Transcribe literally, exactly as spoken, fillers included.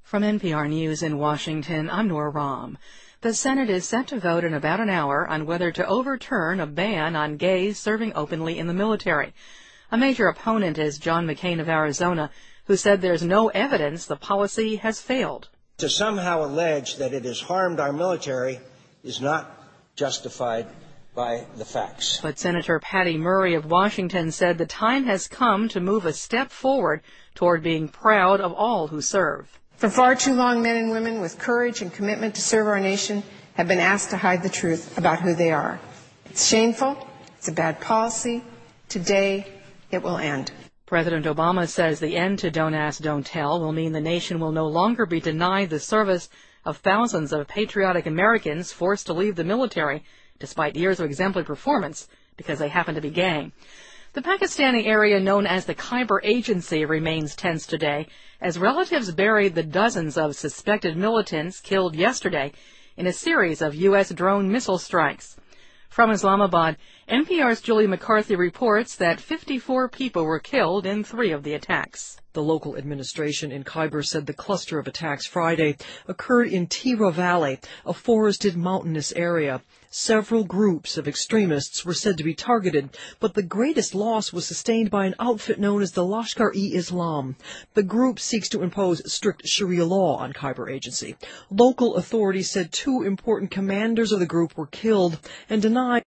From N P R News in Washington, I'm Nora Rahm. The Senate is set to vote in about an hour on whether to overturn a ban on gays serving openly in the military. A major opponent is John McCain of Arizona, who said there's no evidence the policy has failed. To somehow allege that it has harmed our military is not justified by the facts. But Senator Patty Murray of Washington said the time has come to move a step forward toward being proud of all who serve. For far too long, men and women with courage and commitment to serve our nation have been asked to hide the truth about who they are. It's shameful. It's a bad policy. Today, it will end. President Obama says the end to Don't Ask, Don't Tell will mean the nation will no longer be denied the service of thousands of patriotic Americans forced to leave the military despite years of exemplary performance because they happen to be gay. The Pakistani area known as the Khyber Agency remains tense today as relatives buried the dozens of suspected militants killed yesterday in a series of U S drone missile strikes. From Islamabad, N P R's Julie McCarthy reports that fifty-four people were killed in three of the attacks. The local administration in Khyber said the cluster of attacks Friday occurred in Tira Valley, a forested mountainous area. Several groups of extremists were said to be targeted, but the greatest loss was sustained by an outfit known as the Lashkar-e-Islam. The group seeks to impose strict Sharia law on Khyber Agency. Local authorities said two important commanders of the group were killed and denied